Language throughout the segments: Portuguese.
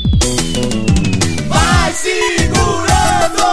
Vai segurando!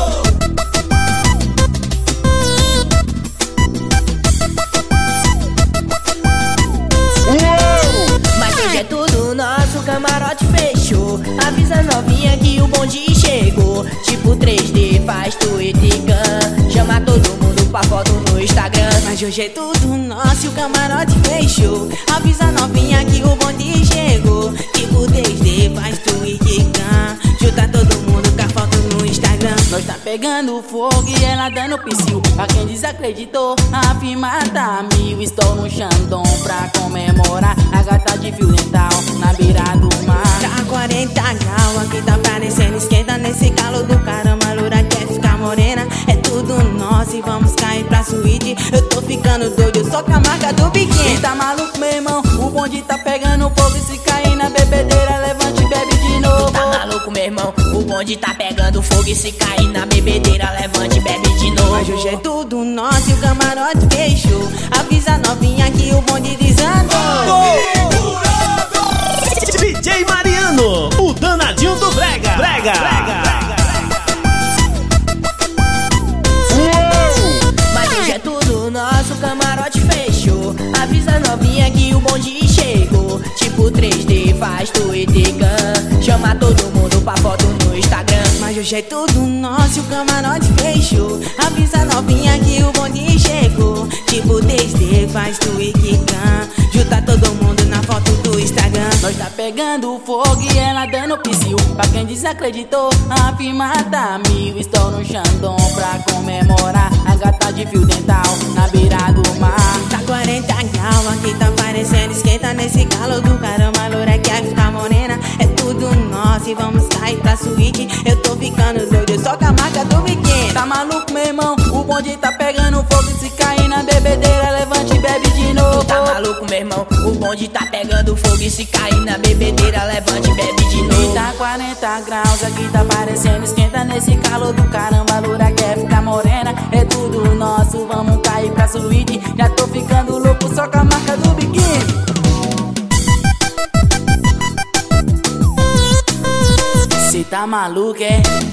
Mas hoje é tudo nosso, o camarote fechou. Avisa novinha que o bonde chegou. Tipo 3D, faz Twitter, chama todo mundo pra foto no Instagram. Mas hoje é tudo nosso, o camarote fechou. Avisa novinha que o bonde chegou. Tipo 3D, faz Twitter, junta todo mundo com a foto no Instagram. Nós tá pegando fogo e ela dando psiu. Pra quem desacreditou, a firma tá mil. Estou no Xandão pra comemorar a gata de fio dental na beira do mar. Tá 40 graus, aqui tá parecendo esquenta. Nesse calor do caramba, a loura quer ficar morena. É tudo nosso e vamos cair pra suíte. Eu tô ficando doido, eu só com a marca do biquíni. Tá maluco, meu irmão? O bonde tá pegando fogo. E se cair na bebedeira, levante e bebe de novo. Tá maluco, meu irmão? O bonde tá pegando fogo. E se cair na bebedeira, levante e bebe de novo. Mas hoje é tudo nosso e o camarote fechou. Avisa novinha que o bonde desandou. DJ Mariano, o danadinho do Brega. Mas hoje é tudo nosso, o camarote fechou. Avisa novinha que o bonde chegou. Tipo 3D, faz Twitter, chama todo mundo pra foto no Instagram. Mas hoje é tudo nosso, o camarote fechou. Avisa novinha que o bonde chegou. Tipo 3D, faz Twitter, junta todo mundo na foto do Instagram. Nós tá pegando fogo e ela dando psiu. Pra quem desacreditou, a firma tá mil. Estou no Xandão pra comemorar a gata de fio dental na beira do mar. Tá 40 graus, aqui tá parecendo esquenta. Nesse calor do caramba, a loura quer ficar morena. É tudo nosso e vamos cair pra suíte. Eu tô ficando doido, eu só com a marca do biquíni. Tá maluco, meu irmão? O bonde tá pegando fogo. E se cair na bebedeira, levante e bebe de novo. Tá maluco, meu irmão? O bonde tá pegando fogo. E se cair na bebedeira, levante e bebe de novo. E tá 40 graus, aqui tá parecendo esquenta. Nesse calor do caramba, a loura quer ficar morena. É tudo nosso, vamos cair pra suíte. Já tô ficando louco só com a marca do biquíni. Cê tá maluco, é?